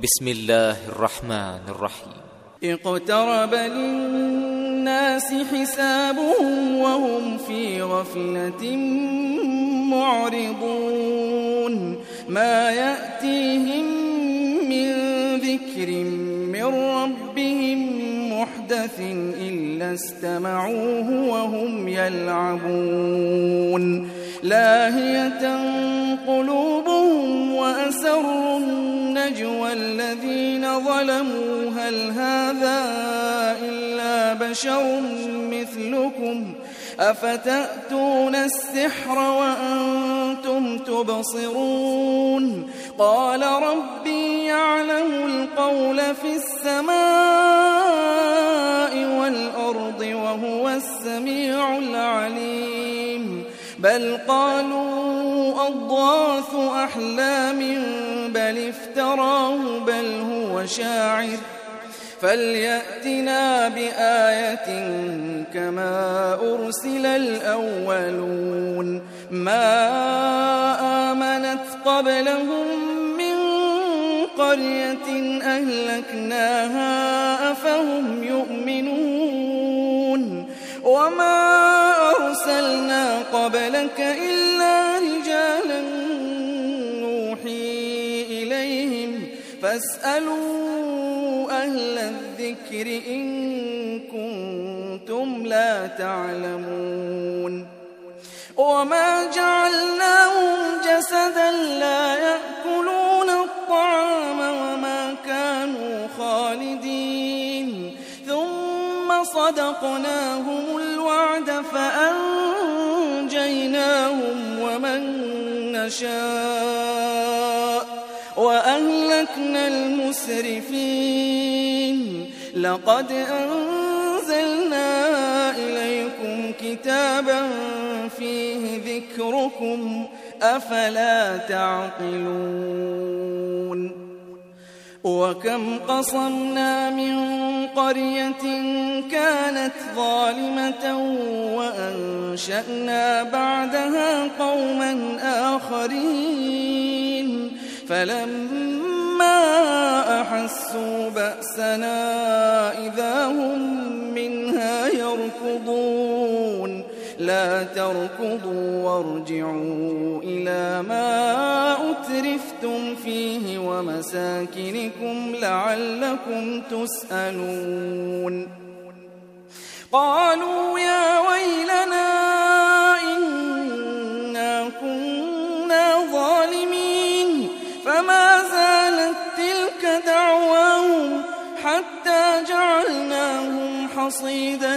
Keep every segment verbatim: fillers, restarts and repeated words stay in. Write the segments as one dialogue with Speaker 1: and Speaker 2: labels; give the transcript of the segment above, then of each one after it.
Speaker 1: بسم الله الرحمن الرحيم.
Speaker 2: اقترب للناس حسابهم وهم في غفلة معرضون ما يأتيهم من ذكر من ربهم محدث إلا استمعوه وهم يلعبون لاهية قلوبهم وأسروا النجوى الذين ظلموا هل هذا إلا بشر مثلكم أفتأتون السحر وأنتم تبصرون قال ربي يعلم القول في السماء والأرض وهو السميع العليم بل قالوا أضغاث أحلام بل افتراه بل هو شاعر فليأتنا بآية كما أرسل الأولون ما آمنت قبلهم من قرية أهلكناها أفهم يؤمنون وما أرسلنا قبلك إلا رجالا نوحي إليهم فاسألوا أهل الذكر إن كنتم لا تعلمون وما جعلناهم جسدا لا يأكلون الطعام وما كانوا خالدين ثم صدقناهم الوعد فأنجيناهم ومن نشاء وأهلكنا المسرفين لقد أنزلنا إليكم كتابا فيه ذكركم أفلا تعقلون وكم قصمنا من قرية كانت ظالمة وأنشأنا بعدها قوما آخرين فلما أحسوا بأسنا إذا هم منها يركضون لا تركضوا وارجعوا إلى ما أترفتم فيه ومساكنكم لعلكم تسألون قالوا يا ويلنا إنا كنا ظالمين فما زالت تلك دعواهم حتى جعلناهم حصيدا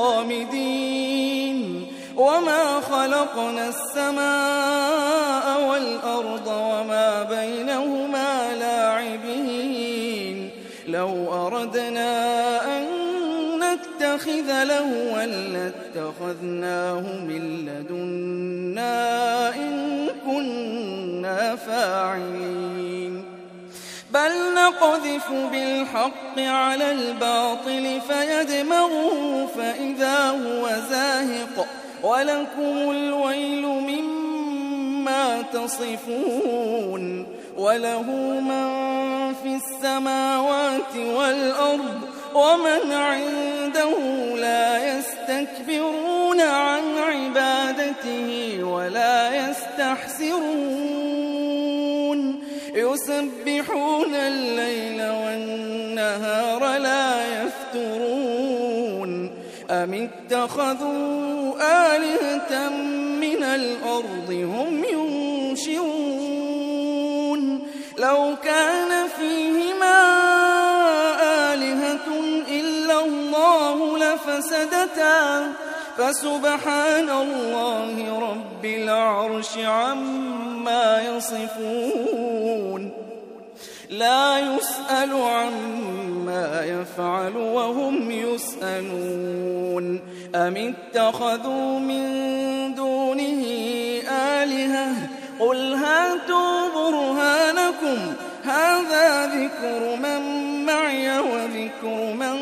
Speaker 2: خامدين وما خلقنا السماء والأرض وما بينهما لاعبين لو أردنا أن نتخذ لهوا لاتخذناه من لدنا إن كنا فاعلين بل نقذف بالحق على الباطل فيدمغه فإذا هو زاهق ولكم الويل مما تصفون وله من في السماوات والأرض ومن عنده لا يستكبرون عن عبادته ولا يستحسرون يسبحون الليل والنهار لا يفترون أم اتخذوا آلهة من الأرض هم ينشرون لو كان فيهما آلهة إلا الله لفسدتا فسبحان الله رب العرش عما يصفون لا يسأل عما يفعل وهم يسألون أم اتخذوا من دونه آلهة قل هاتوا برهانكم هذا ذكر من معي وذكر من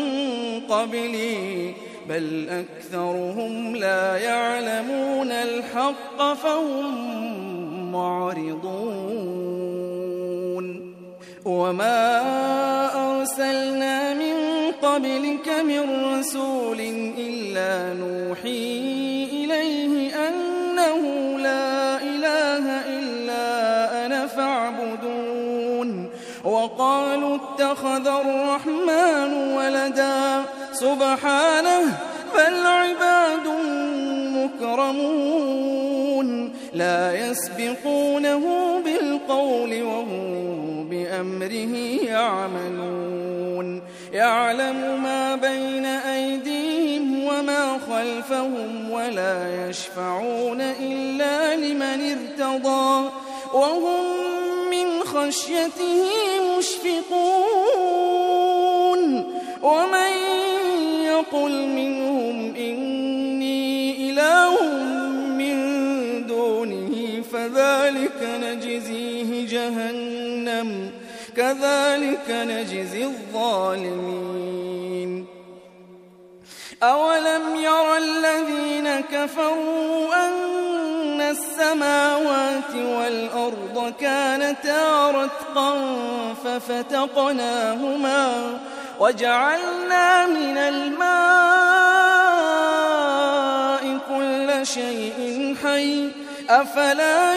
Speaker 2: قبلي بل أكثرهم لا يعلمون الحق فهم معرضون وما أرسلنا من قبلك من رسول إلا نوحي إليه أنه لا إله إلا أنا فاعبدون وقالوا اتخذ الرحمن ولدا سبحانه بل عباد مكرمون لا يسبقونه بالقول وهم بأمره يعملون يعلم ما بين أيديهم وما خلفهم ولا يشفعون إلا لمن ارتضى وهم من خشيته مشفقون ومن يقل منهم إني إله من دونه فذلك نجزيه جهنم كذلك نجزي الظالمين أولم ير الذين كفروا أن السماوات والأرض كانتا رتقا ففتقناهما وجعلنا من الماء كل شيء حي أفلا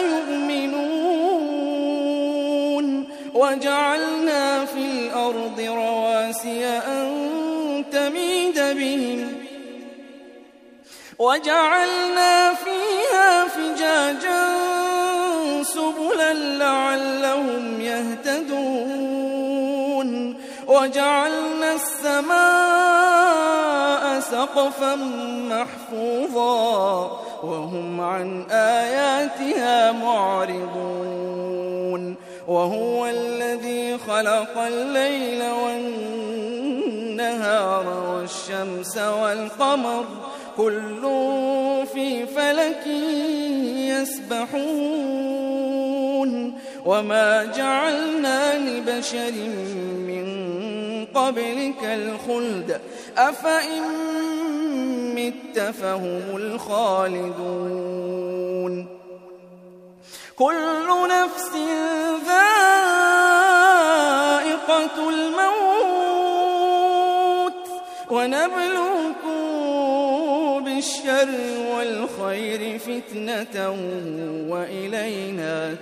Speaker 2: يؤمنون وجعلنا في الأرض رواسي أن تميد بهم وجعلنا فيها فجاجا سبلا لعلهم يهتدون وجعلنا السماء سقفا محفوظا وهم عن آياتها معرضون وهو الذي خلق الليل والنهار والشمس والقمر كل في فلك يسبحون وما جعلنا لبشر من قبلك الخلد أفإن مت فهم الخالدون كل نفس ذائقة الموت ونبلوكم بالشر والخير فتنة وإلينا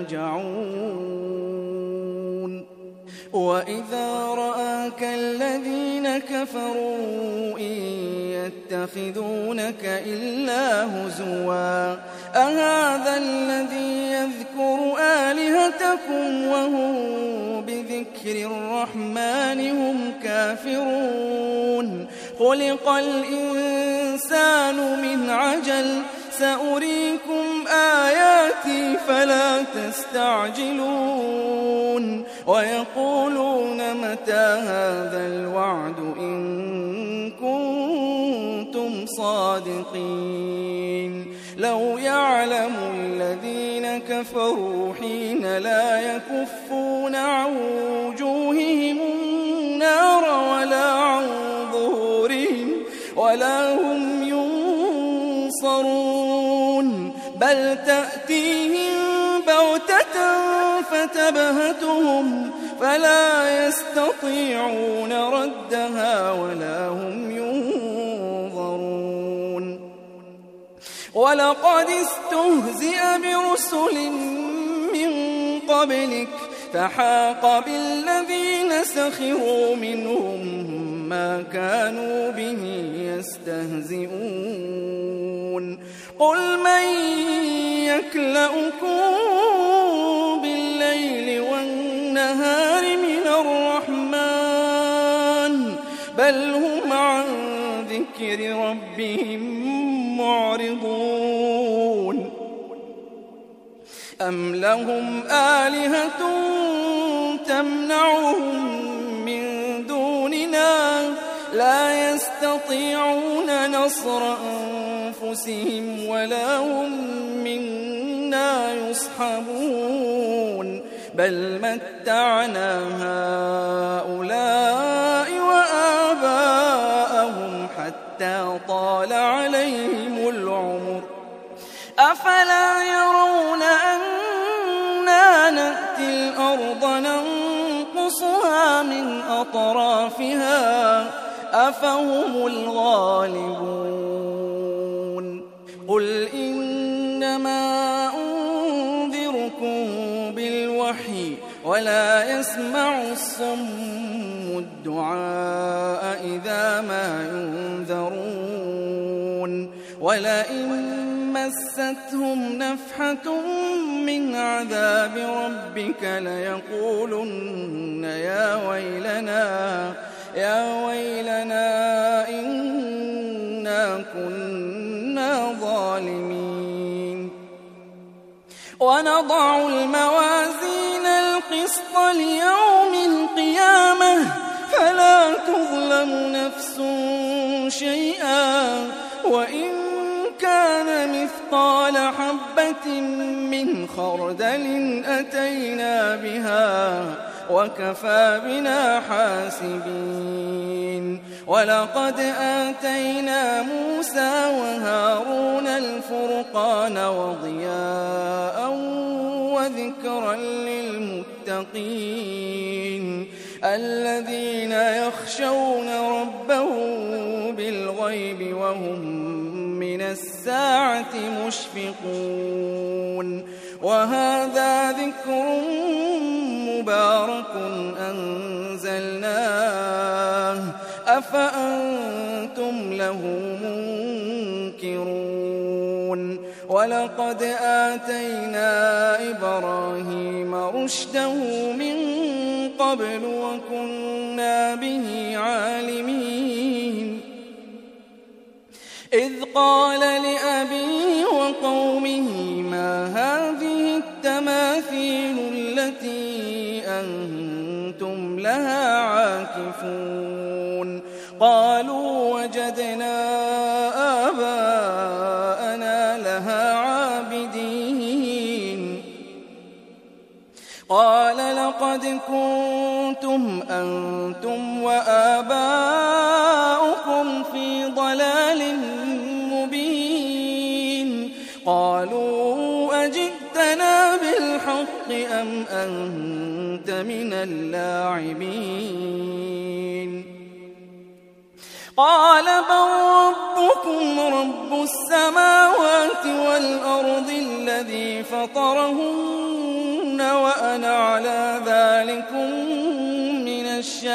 Speaker 2: ترجعون وإذا رآك الذين كفروا إن يتخذونك إلا هزوا أهذا الذي يذكر آلهتكم وهم بذكر الرحمن هم كافرون خلق الإنسان من عجل سأريكم آياتي فلا تستعجلون ويقولون متى هذا الوعد إن كنتم صادقين لو يعلم الذين كفروا حين لا يكفون عن وجوههم النار ولا عن ظهورهم ولا هم ينصرون بل تأتيهم بغتة فتبهتهم فلا يستطيعون ردها ولا هم ينظرون ولقد استهزئ برسل من قبلك فحاق بالذين سخروا منهم ما كانوا به يستهزئون قل من يكلؤكم بالليل والنهار من الرحمن بل هم عن ذكر ربهم معرضون أم لهم آلهة تمنعهم من دوننا لا يستطيعون نصر أنفسهم ولا هم منا يصحبون بل متعنا هؤلاء وآباءهم حتى طال عليهم العمر أفلا يرون أنا نأتي الأرض ننقلها ينقصها من أطرافها أفهم الغالبون قل إنما أنذركم بالوحي ولا يسمع الصم الدعاء إذا ما ينذرون ولئن مستهم نفحة من عذاب ربك ليقولن يا ويلنا يا ويلنا إنا كنا ظالمين ونضع الموازين القسط ليوم القيامة فلا تظلم نفس شيئا وإن كان مثقال حبة من خردل أتينا بها وكفى بنا حاسبين ولقد آتينا موسى وهارون الفرقان وضياء وذكرا للمتقين الذين يخشون ربهم بالغيب وهم من الساعة مشفقون وهذا ذكر مبارك أنزلناه أفأنتم له منكرون ولقد آتينا إبراهيم رشده من قبل وكنا به عالمين إذ قال لأبيه وقومه ما هذه التماثيل التي أنتم لها عاكفون قالوا وجدنا آباءنا لها عابدين قال لقد كنتم أنتم وآباؤكم في ضلال مبين قالوا أجئتنا بالحق أم أنت من اللاعبين قال بل ربكم رب السماوات والأرض الذي فطرهن وأنا على ذلكم من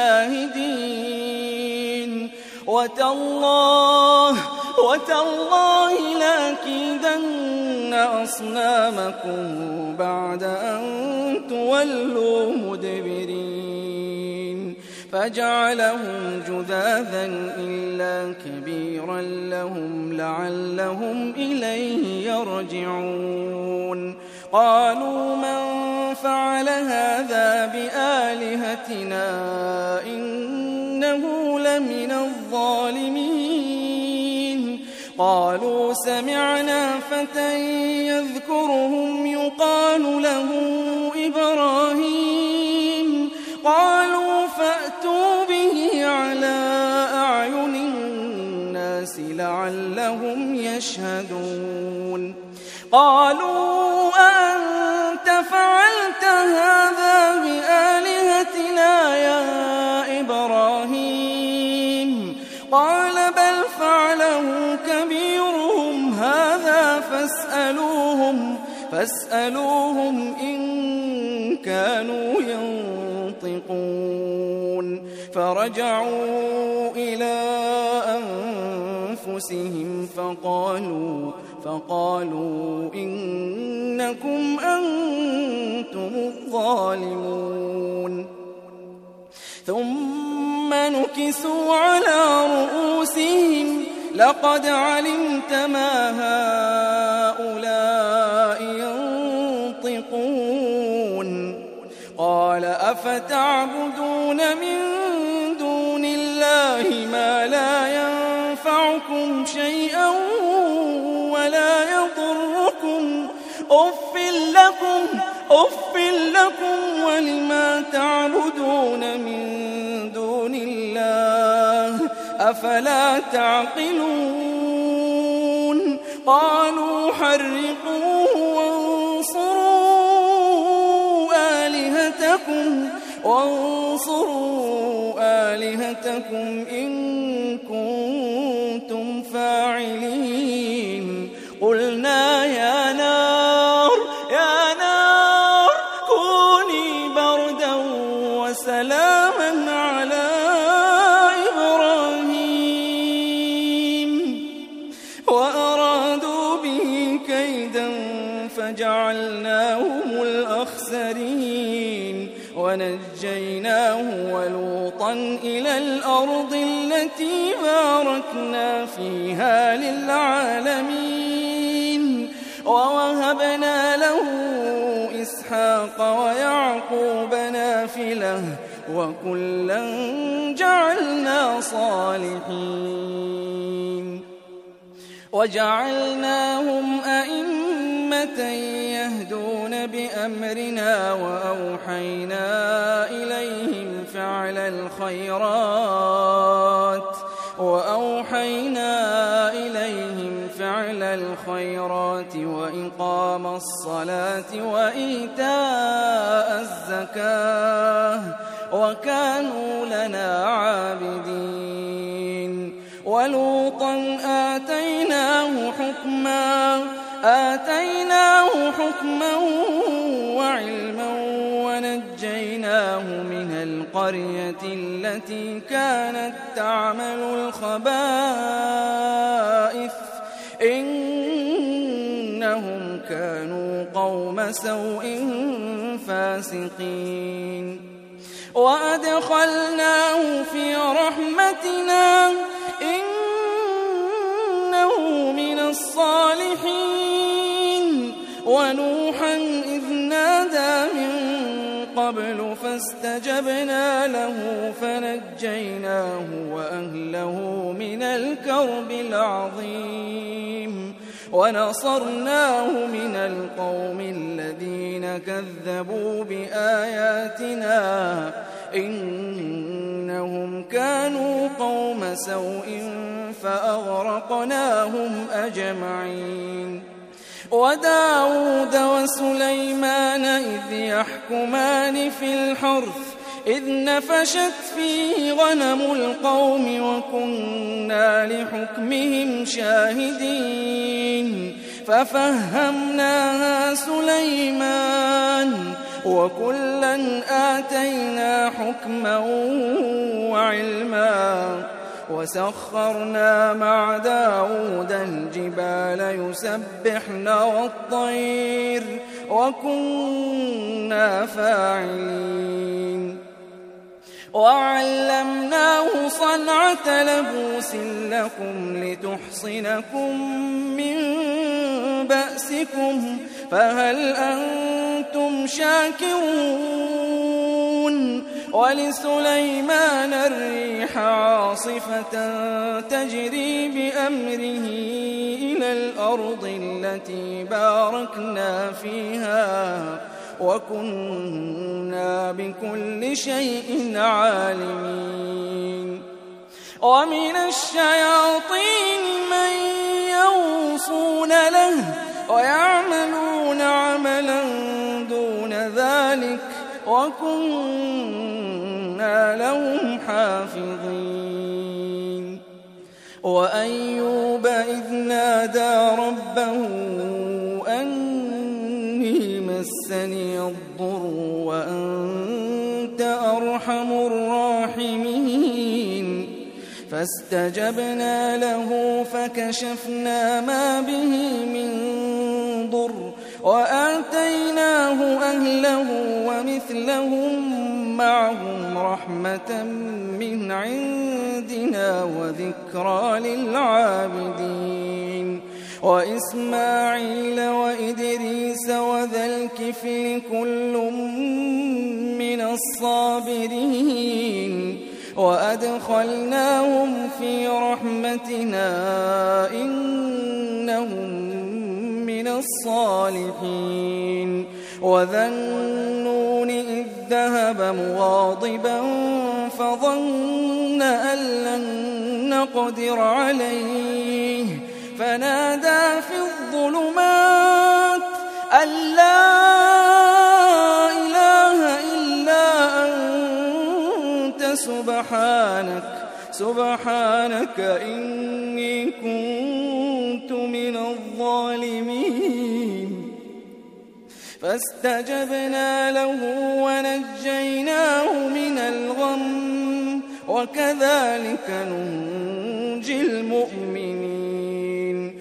Speaker 2: الشاهدين وتالله وتالله لأكيدن أصنامكم بعد أن تولوا مدبرين فجعلهم جذاذا إلا كبيرا لهم لعلهم إليه يرجعون قالوا من فعل هذا بآلهتنا إنه لمن الظالمين قالوا سمعنا فتى يذكرهم يقال له إبراهيم قالوا فأتوا به على أعين الناس لعلهم يشهدون قالوا أأنت فعلت هذا بآلهتنا يا إبراهيم قال بل فعله كبيرهم هذا فاسألوهم فاسألوهم إن كانوا ينطقون فرجعوا إلى أنفسهم فقالوا فقالوا إنكم أنتم الظالمون ثم نكسوا على رؤوسهم لقد علمت ما هؤلاء ينطقون قال أفتعبدون من دون الله ما لا ينفعكم شيئا ولا يضركم أف لكم أف لكم ولما تعبدون من دون الله أفلا تعقلون قالوا حرقوه وانصروا آلهتكم وانصروا آلهتكم إن كنتم فاعلين قلنا يا نار يا نار كوني بردا وسلاما على إبراهيم وأرادوا به كيدا فجعلناهم الأخسرين ونجيناه ولوطا إلى الأرض التي باركنا فيها للعالمين ووهبنا له إسحاق ويعقوب نافلة وكلا جعلنا صالحين وجعلناهم أئمة يهدون بأمرنا وأوحينا إليهم فعل الخيرات وأوحينا إليهم فعل الخيرات وإقام الصلاة وإيتاء الزكاة وكانوا لنا عابدين ولوطا آتيناه حكما آتيناه حكما وعلما ونجيناه من القرية التي كانت تعمل الخبائث إنهم كانوا قوم سوء فاسقين وأدخلناه في رحمتنا إنه من الصالحين ونوحا إذ نادى من قبل فاستجبنا له فنجيناه وأهله من الكرب العظيم ونصرناه من القوم الذين كذبوا بآياتنا إنهم كانوا قوم سوء فأغرقناهم أجمعين وداود وسليمان إذ يحكمان في الحرث إذ نفشت فيه غنم القوم وكنا لحكمهم شاهدين ففهمناها سليمان وكلا آتينا حكما وعلما وسخرنا مع داود الجبال يسبحن والطير وكنا فاعلين وعلمناه صنعة لبوس لكم لتحصنكم من بأسكم فهل أنتم شاكرون ولسليمان الريح عاصفة تجري بأمره إلى الأرض التي باركنا فيها وكنا بكل شيء عالمين ومن الشياطين من يغوصون له ويعملون عملا دون ذلك وكنا لهم حافظين وأيوب إذ نادى ربه أني مسني الضر وأنت أرحم الراحمين فاستجبنا له فكشفنا ما به من ضر وآتيناه أهله ومثلهم معهم رحمة من عندنا وذكرى للعابدين وإسماعيل وإدريس وذا الكفل كل من الصابرين وأدخلناهم في رحمتنا إنهم من الصالحين وذا النون إذ ذهب مغاضبا فظن أن لن نقدر عليه فنادى في الظلمات أن لا إله إلا أنت موسى سبحانك سبحانك إني كنت من الظالمين فاستجبنا له ونجيناه من الغم وكذلك ننجي المؤمنين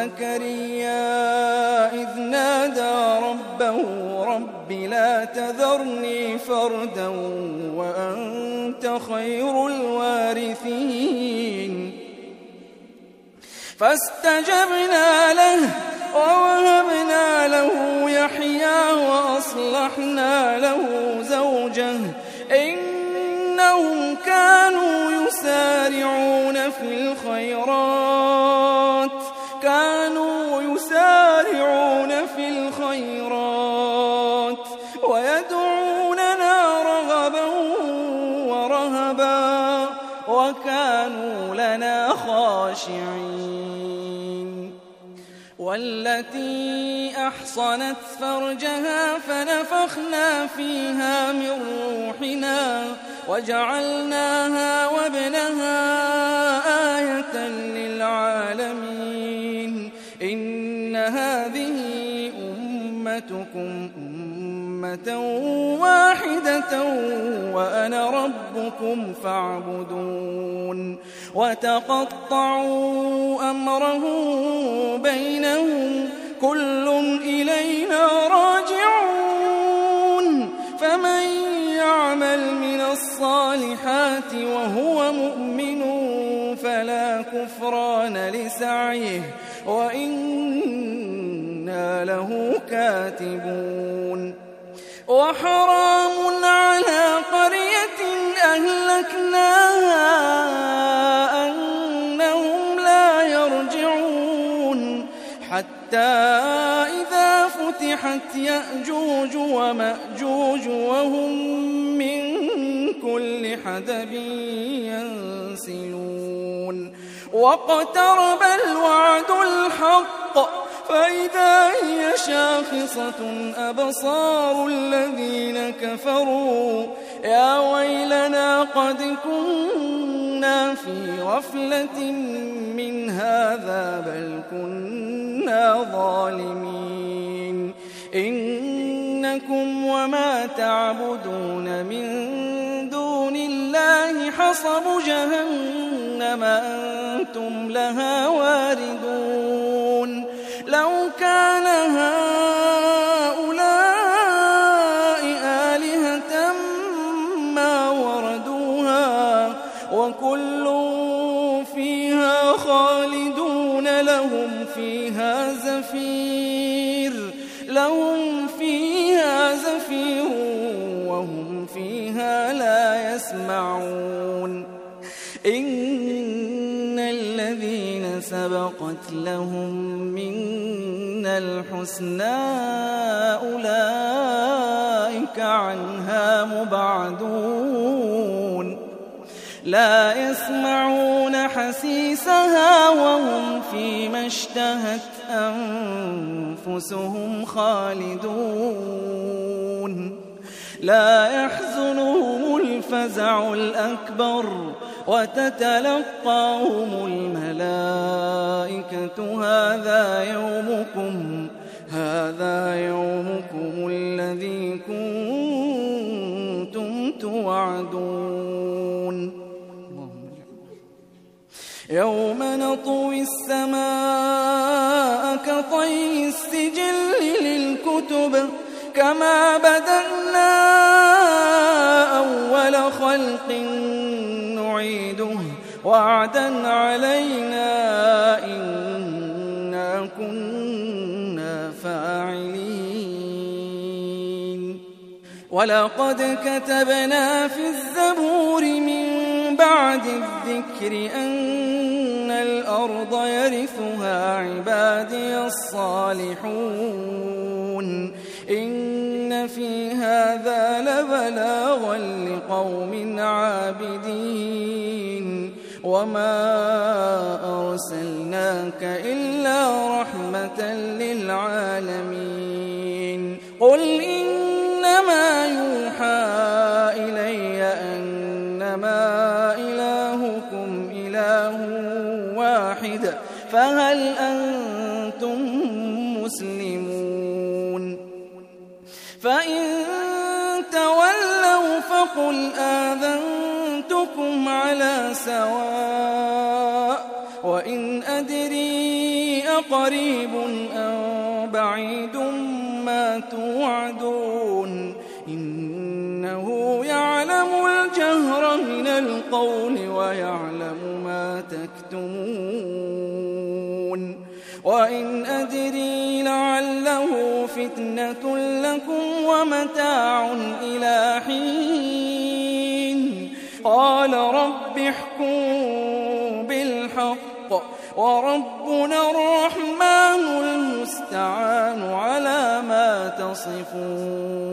Speaker 2: وزكريا إذ نادى ربه رب لا تذرني فردا وأنت خير الوارثين فاستجبنا له ووهبنا له يحيى وأصلحنا له زوجه إنهم كانوا يسارعون في الخيرات كانوا يسارعون في الخيرات ويدعوننا رغبا ورهبا وكانوا لنا خاشعين والتي أحصنت فرجها فنفخنا فيها من روحنا وجعلناها وابنها آية للعالمين إن هذه أمتكم أمة واحدة وأنا ربكم فاعبدون وتقطعوا أمرهم بينهم كل إلينا راجعون فمن يعمل من الصالحات وهو مؤمن فلا كفران لسعيه وإنا له كاتبون وحرام على قرية أهلكناها أنهم لا يرجعون حتى إذا فتحت يأجوج ومأجوج وهم من كل حدب ينسلون واقترب الوعد الحق فإذا هي شاخصة أبصار الذين كفروا يا ويلنا قد كنا في غفلة من هذا بل كنا ظالمين إنكم وما تعبدون من دون الله حصب جهنم أنتم لها واردون لو كان هؤلاء آلهة ما وردوها وكل فيها خالدون لهم فيها زفير لهم فيها زفير وهم فيها لا يسمعون إن الذين سبقت لهم منا الحسنى أولئك عنها مبعدون لا يسمعون حسيسها وهم فيما اشتهت أنفسهم خالدون لا يحزنهم الفزع الأكبر وتتلقاهم الملائكة هذا يومكم هذا يومكم الذي كنتم توعدون يوم نطوي السماء كطي السجل للكتب كما بدأنا أول خلق نعيده وعدا علينا إنا كنا فاعلين ولقد كتبنا في الزبور من بعد الذكر أن الأرض يرثها عبادي الصالحون إن في هذا لبلاغا لقوم عابدين وما أرسلناك إلا رحمة للعالمين قل إنما يوحى إلي أن إنما إلهكم إله واحد فهل أنتم مسلمون فإن تولوا فقل آذنتكم على سواء وإن أدري أقريب أم بعيد ما توعدون إنه يعلم الجهر من القول ويعلم ما تكتمون وإن أدري لعله فتنة لكم ومتاع إلى حين قال رب احكم بالحق وربنا الرحمن المستعان على ما تصفون